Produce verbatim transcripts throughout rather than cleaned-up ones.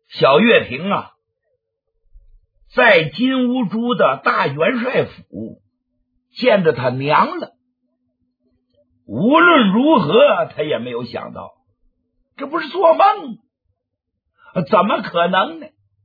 小岳霆啊，在金兀术的大元帅府见着他娘了。无论如何他也没有想到，这不是做梦，怎么可能呢？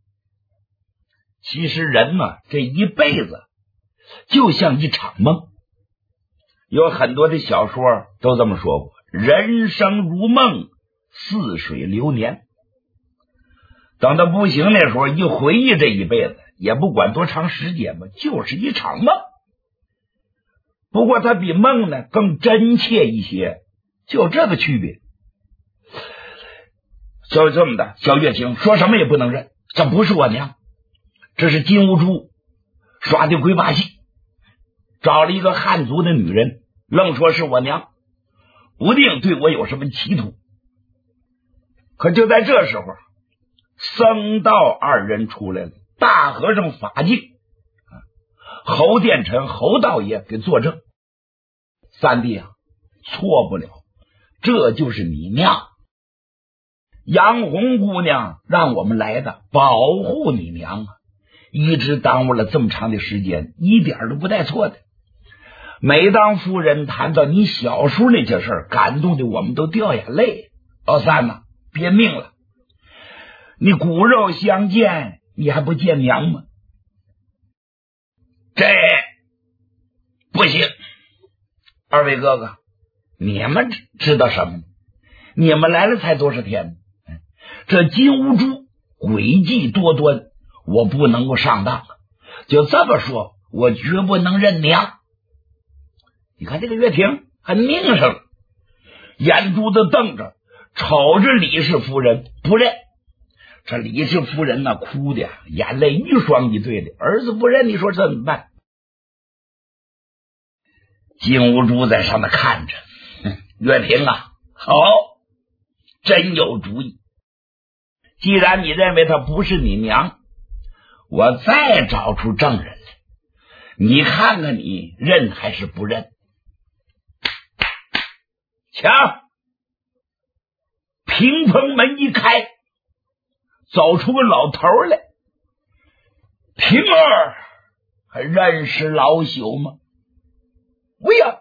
其实人嘛，这一辈子就像一场梦，有很多的小说都这么说过，人生如梦，似水流年。等到不行那时候，一回忆这一辈子，也不管多长时间吧，就是一场梦。不过它比梦呢更真切一些，就这个区别。就这么的，小岳霆说什么也不能认，这不是我娘，这是金兀术耍的鬼把戏，找了一个汉族的女人，愣说是我娘，不定对我有什么企图。可就在这时候，僧道二人出来了，大和尚法净、侯殿臣侯道爷给作证。三弟啊，错不了，这就是你娘。杨红姑娘让我们来的，保护你娘啊，一直耽误了这么长的时间，一点都不带错的。每当夫人谈到你小叔那些事儿，感动的我们都掉眼泪。老三呐，别命了，你骨肉相见，你还不见娘吗？这不行。二位哥哥，你们知道什么呢？你们来了才多少天呢？这金兀术诡计多端，我不能够上当。就这么说，我绝不能认娘。你看这个岳霆还拧上了，眼珠子瞪着，瞅着李氏夫人不认。这李氏夫人呢，哭的眼泪一双一对的，儿子不认，你说这怎么办？金兀术在上面看着，岳霆啊，好，真有主意。既然你认为她不是你娘，我再找出证人来，你看看你认还是不认？瞧，屏风门一开，走出个老头来。平儿，还认识老朽吗？喂呀！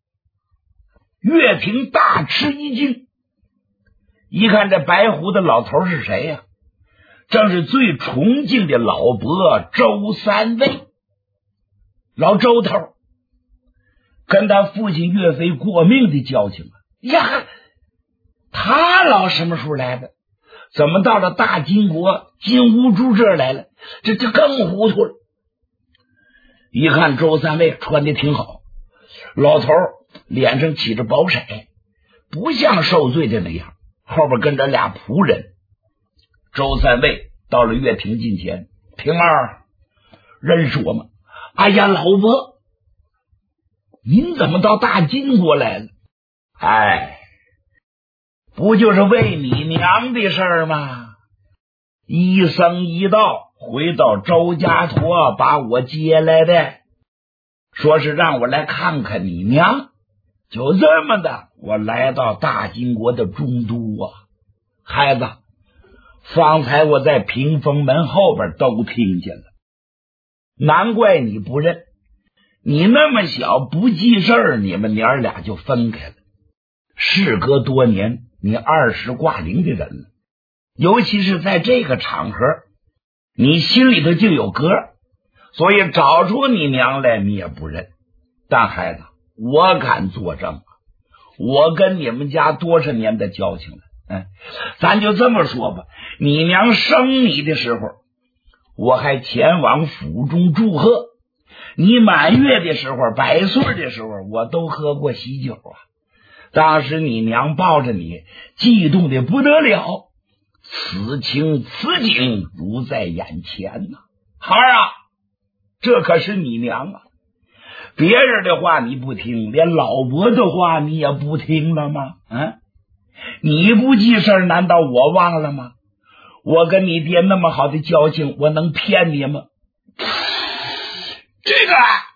岳霆大吃一惊，一看这白胡子老头是谁呀、啊？正是最崇敬的老伯周三位，老周头，跟他父亲岳飞过命的交情啊！呀，他老什么时候来的？怎么到了大金国金兀术这儿来了？这这更糊涂了。一看周三位穿的挺好，老头脸上起着薄色，不像受罪的那样，后边跟着俩仆人。周三位到了岳霆近前，平儿，认识我吗？哎呀，老伯，您怎么到大金国来了？哎，不就是为你娘的事儿吗？一僧一道回到周家坨把我接来的，说是让我来看看你娘。就这么的，我来到大金国的中都啊。孩子，方才我在屏风门后边都听见了，难怪你不认。你那么小不记事儿，你们娘俩就分开了。事隔多年，你二十挂零的人了，尤其是在这个场合，你心里头就有格，所以找出你娘来你也不认。但孩子，我敢作证，我跟你们家多少年的交情了。嗯，咱就这么说吧，你娘生你的时候，我还前往府中祝贺，你满月的时候，百岁的时候，我都喝过喜酒啊。当时你娘抱着你，激动的不得了，此情此景如在眼前呐、啊。孩儿啊，这可是你娘啊！别人的话你不听，连老伯的话你也不听了吗？嗯，你不记事，难道我忘了吗？我跟你爹那么好的交情，我能骗你吗？这个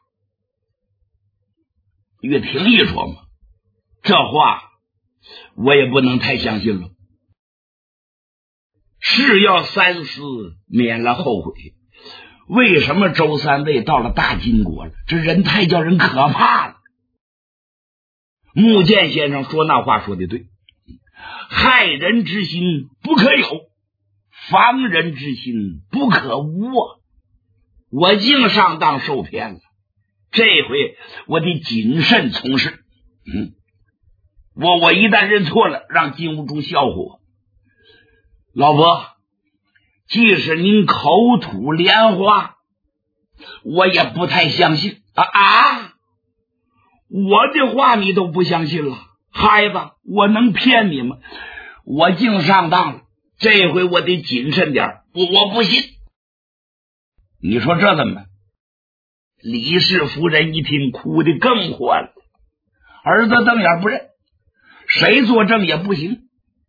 岳霆一琢磨，这话我也不能太相信了。 是要三思，免了后悔。为什么周三位到了大金国了？这人太叫人可怕了。穆剑先生说那话说的对，害人之心不可有，防人之心不可无啊！我竟上当受骗了，这回我得谨慎从事。嗯，我我一旦认错了，让金兀术笑话我。老伯，即使您口吐莲花，我也不太相信啊啊！我的话你都不相信了，孩子，我能骗你吗？我竟上当了，这回我得谨慎点，我我不信。你说这怎么办？李氏夫人一听，哭得更欢了，儿子瞪眼不认，谁作证也不行。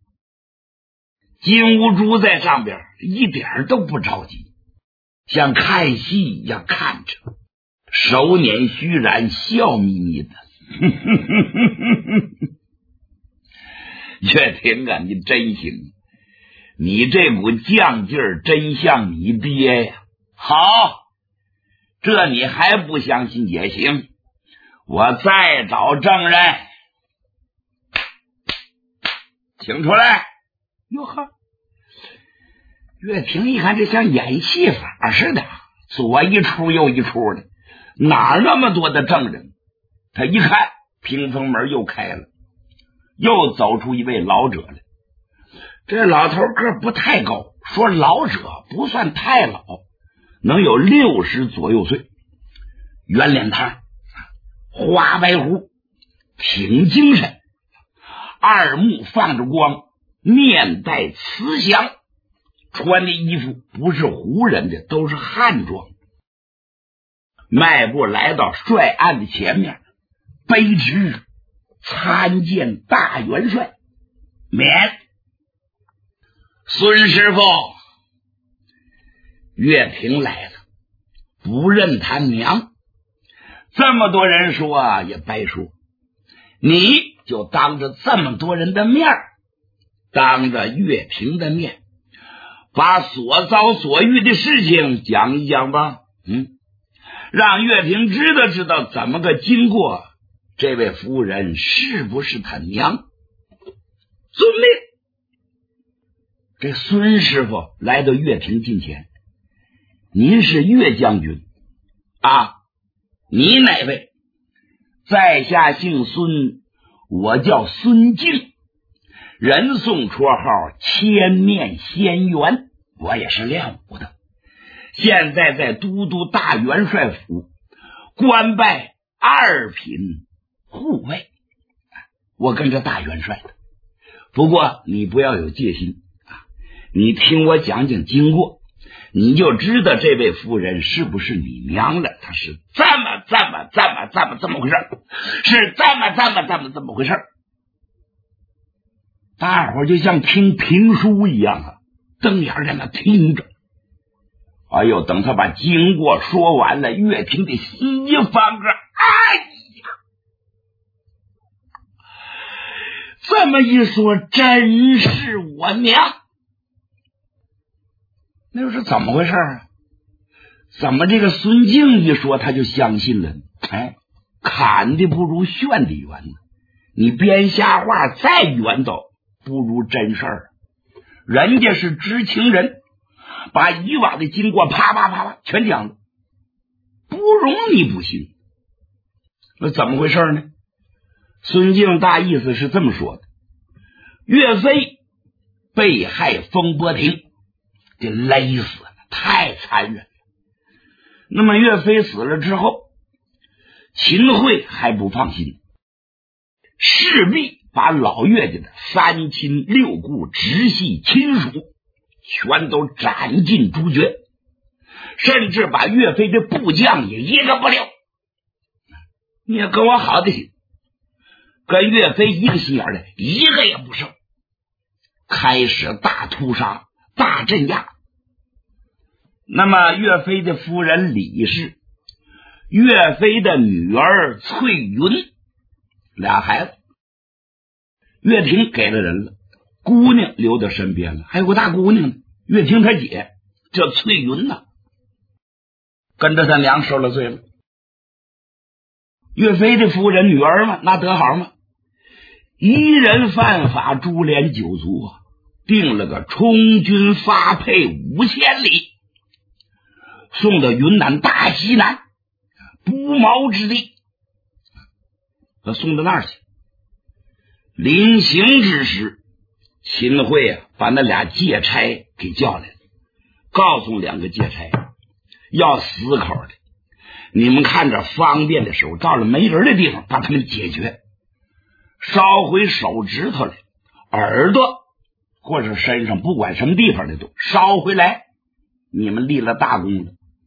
金兀术在上边一点都不着急，像看戏一样看着，手捻须髯，笑眯眯的。岳平啊，你真行，你这股犟劲儿真像你爹呀！好，这你还不相信也行，我再找证人，请出来。哟呵，岳平一看这像演戏法似的，左一出右一出的，哪那么多的证人？他一看屏风门又开了，又走出一位老者来。这老头个不太高，说老者不算太老，能有六十左右岁，圆脸汤，花白胡，挺精神，二目放着光，面带慈祥，穿的衣服不是胡人的，都是汉装。迈步来到帅案的前面，卑职参见大元帅。免。孙师傅，岳平来了，不认他娘，这么多人说啊也白说，你就当着这么多人的面，当着岳平的面，把所遭所遇的事情讲一讲吧。嗯，让岳平知道知道怎么个经过，这位夫人是不是他娘？遵命。这孙师傅来到岳平近前，您是岳将军啊？你哪位？在下姓孙，我叫孙敬，人送绰号千面仙元，我也是练武的，现在在都督大元帅府官拜二品护卫，我跟着大元帅的。不过你不要有戒心啊，你听我讲讲经过，你就知道这位夫人是不是你娘了。她是这么这么这么这么这么回事，是这么这么这么这么回事。大伙儿就像听评书一样啊，瞪眼在那听着。哎呦，等他把经过说完了，岳平的心一翻个，哎呀，这么一说，真是我娘。那又是怎么回事啊？怎么这个孙敬一说他就相信了呢？哎，砍的不如炫的圆呢。你编瞎话再圆到不如真事儿。人家是知情人，把以往的经过啪啪啪啪全讲了，不容你不信。那怎么回事呢？孙敬大意思是这么说的：岳飞被害风波亭，给勒死了，太残忍了。那么岳飞死了之后，秦桧还不放心，势必把老岳家的三亲六故直系亲属全都斩尽诛绝，甚至把岳飞的部将也一个不留。你也跟我好的行，跟岳飞一个心眼的一个也不剩，开始大屠杀大镇压。那么岳飞的夫人李氏，岳飞的女儿翠云，俩孩子，岳平给了人了，姑娘留到身边了，还有个大姑娘呢。 越听他姐这翠云呐、啊，跟着他娘受了罪了。岳飞的夫人女儿嘛，那得好嘛，一人犯法，株连九族啊，定了个充军发配五千里，送到云南大西南不毛之地，他送到那儿去。临行之时，秦桧啊把那俩借差给叫来了，告诉两个借差要死口的，你们看着方便的时候，到了没人的地方把他们解决，烧回手指头来，耳朵或者身上不管什么地方的都烧回来，你们立了大功了。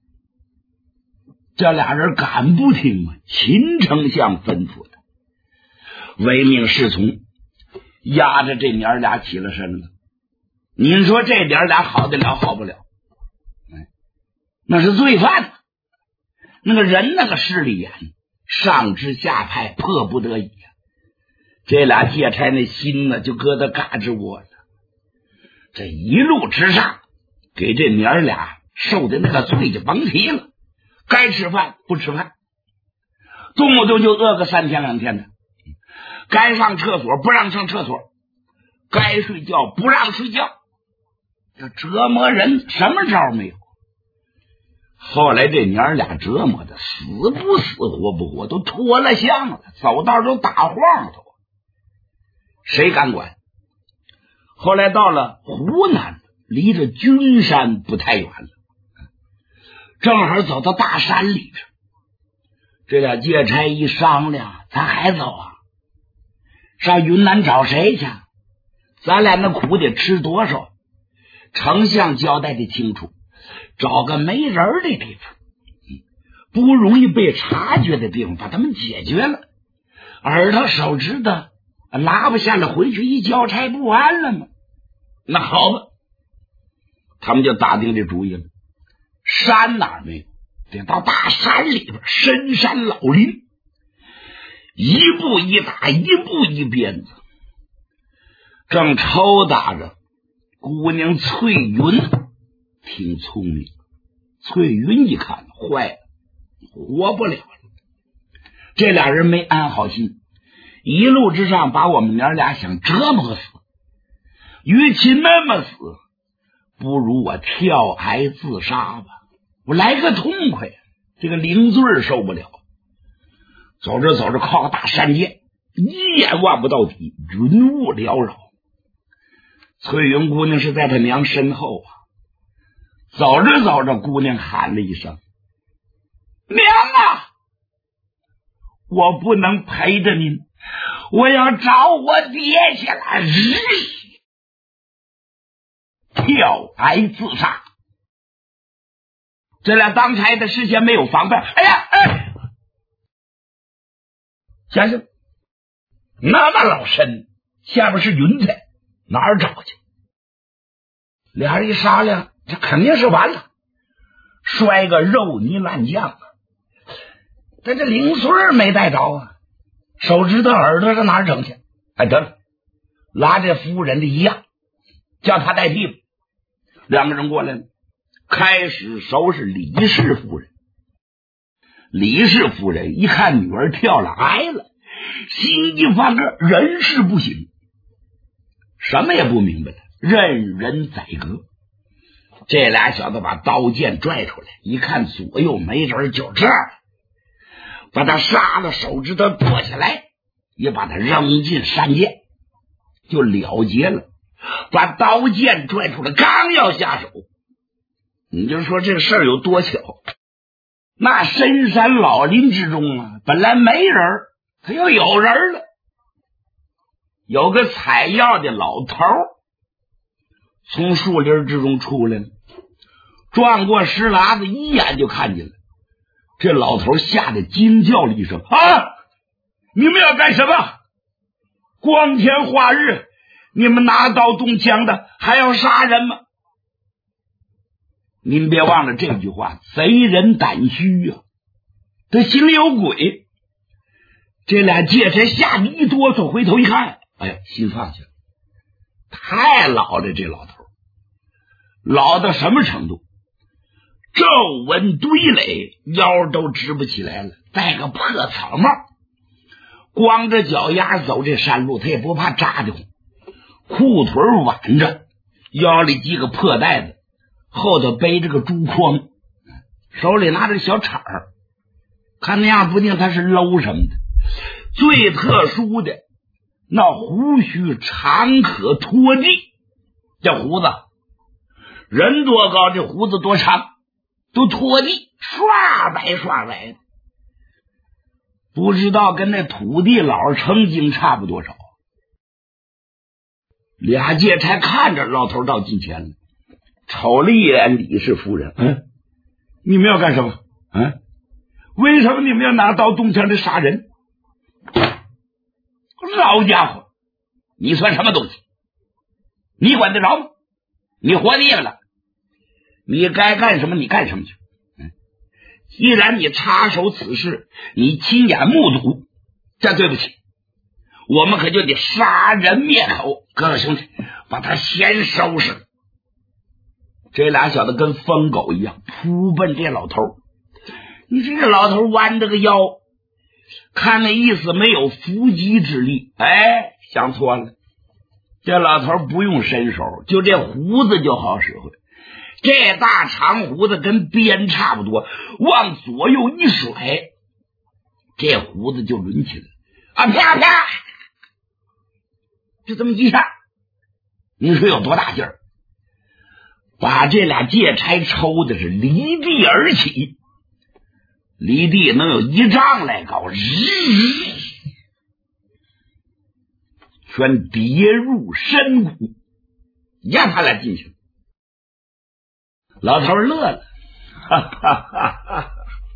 这俩人敢不听吗？秦丞相吩咐的，唯命是从，压着这娘俩起了身了。您说这娘俩好得了好不了？哎，那是罪犯，那个人那个势利眼，上至下派，迫不得已啊。这俩借差那心呢就搁在嘎吱窝了。这一路之上，给这娘俩受的那个罪就甭提了，该吃饭不吃饭，动不动就饿个三天两天的，该上厕所不让上厕所，该睡觉不让睡觉，这折磨人什么招没有。后来这娘俩折磨的死不死活不活，都脱了相了，走道都打晃头，谁敢管？后来到了湖南，离着君山不太远了，正好走到大山里边，这俩借差一商量，咱还走啊？上云南找谁去？咱俩那苦得吃多少？丞相交代的清楚，找个没人的地方，不容易被察觉的地方，把他们解决了，耳朵手指头拉不下来，回去一交差不完了吗？那好吧，他们就打定这主意了。山哪儿没有？得到大山里边，深山老林，一步一打，一步一鞭子。正抽打着，姑娘翠云挺聪明，翠云一看坏了，活不了了。这俩人没安好心，一路之上把我们娘俩想折磨死，与其那么死，不如我跳崖自杀吧，我来个痛快。这个零罪受不了，走着走着靠个大山涧，一眼望不到底，云雾缭绕。翠云姑娘是在她娘身后啊，走着走着，姑娘喊了一声：“娘啊，我不能陪着您，我要找我爹下来，跳崖自杀。”这俩当差的事先没有防备，哎呀，哎，先生，那么老深，下边是云彩，哪儿找去？俩人一商量，这肯定是完了，摔个肉泥烂酱啊！但这零碎没带着啊，手指头耳朵上哪儿整去？哎，得了，拉这夫人的一样，叫他带屁股。两个人过来了，开始收拾李氏夫人。李氏夫人一看女儿跳了崖了，心一发个人事不行，什么也不明白了，任人宰割。这俩小子把刀剑拽出来，一看左右没人，就这儿把他杀了，手指头剁下来，也把他扔进山涧，就了结了。把刀剑拽出来，刚要下手，你就说这个事儿有多巧。那深山老林之中啊，本来没人，他又有人了。有个采药的老头从树林之中出来了，转过石栏子，一眼就看见了。这老头吓得惊叫了一声：“啊！你们要干什么？光天化日，你们拿刀动枪的，还要杀人吗？”您别忘了这句话，贼人胆虚啊，他心里有鬼。这俩借差吓得一哆嗦，回头一看，哎呀，心放下了，太老了这老头。 老到什么程度？皱纹堆垒，腰都直不起来了，戴个破草帽，光着脚丫走这山路，他也不怕扎的慌，裤腿挽着，腰里系个破袋子，后头背着个竹筐，手里拿着小铲儿，看那样不定他是搂什么的。最特殊的，那胡须长可拖地，这胡子人多高，这胡子多长，都拖地，刷白刷白的，不知道跟那土地佬成精差不多少。俩劫差看着老头到近前了，瞅了一眼李氏夫人，嗯，你们要干什么？嗯，为什么你们要拿刀动枪的杀人？老家伙，你算什么东西？你管得着吗？你活腻了，你该干什么你干什么去。嗯，既然你插手此事，你亲眼目睹，这对不起，我们可就得杀人灭口。各位兄弟，把他先收拾。这俩小子跟疯狗一样扑奔这老头。你这个老头弯着个腰，看那意思没有伏击之力，哎，想错了。这老头不用伸手，就这胡子就好使唤。这大长胡子跟鞭差不多，往左右一甩，这胡子就抡起来啊，啪啪，就这么一下，你说有多大劲儿？把这俩借差抽的是离地而起，离地能有一丈来高，日全跌入深谷，压他俩进去。老头乐了，哈哈哈哈！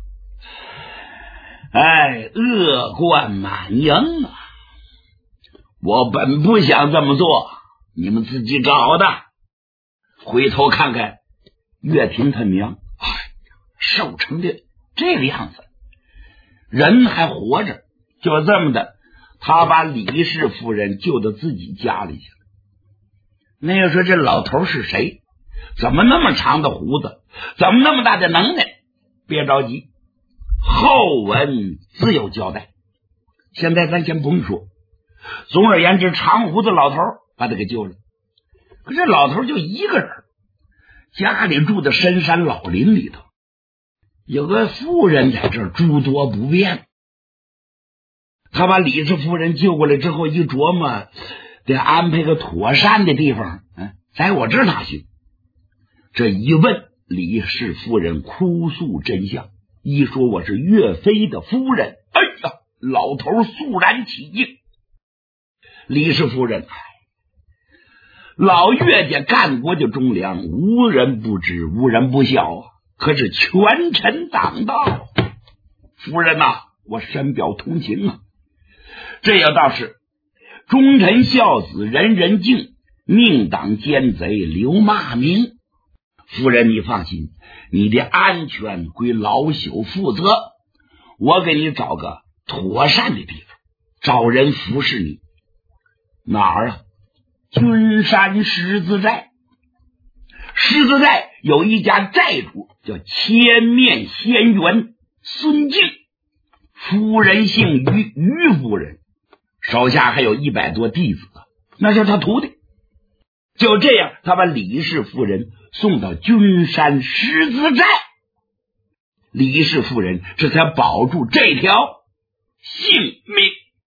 哎，恶贯满盈啊！我本不想这么做，你们自己找的。回头看看岳平他娘，哎呀，瘦成的这个样子，人还活着，就这么的，他把李氏夫人救到自己家里去了。那要说这老头是谁？怎么那么长的胡子？怎么那么大的能耐？别着急，后文自有交代。现在咱先不用说。总而言之，长胡子老头把他给救了。可这老头就一个人，家里住的深山老林里头，有个妇人在这儿诸多不便。他把李氏夫人救过来之后，一琢磨，得安排个妥善的地方，嗯，在我这儿哪行？这一问，李氏夫人哭诉真相，一说我是岳飞的夫人，哎呀，老头肃然起敬。李氏夫人，老岳家干国的忠良，无人不知，无人不晓啊！可是权臣当道，夫人呐、啊，我深表同情啊！这也倒是，忠臣孝子人人敬，命党奸贼留骂名。夫人你放心，你的安全归老朽负责，我给你找个妥善的地方，找人服侍你。哪儿啊？君山狮子寨。狮子寨有一家寨主叫千面仙缘孙敬，夫人姓于，于夫人，手下还有一百多弟子，那是他徒弟。就这样，他把李氏夫人送到君山狮子寨，李氏夫人这才保住这条性命。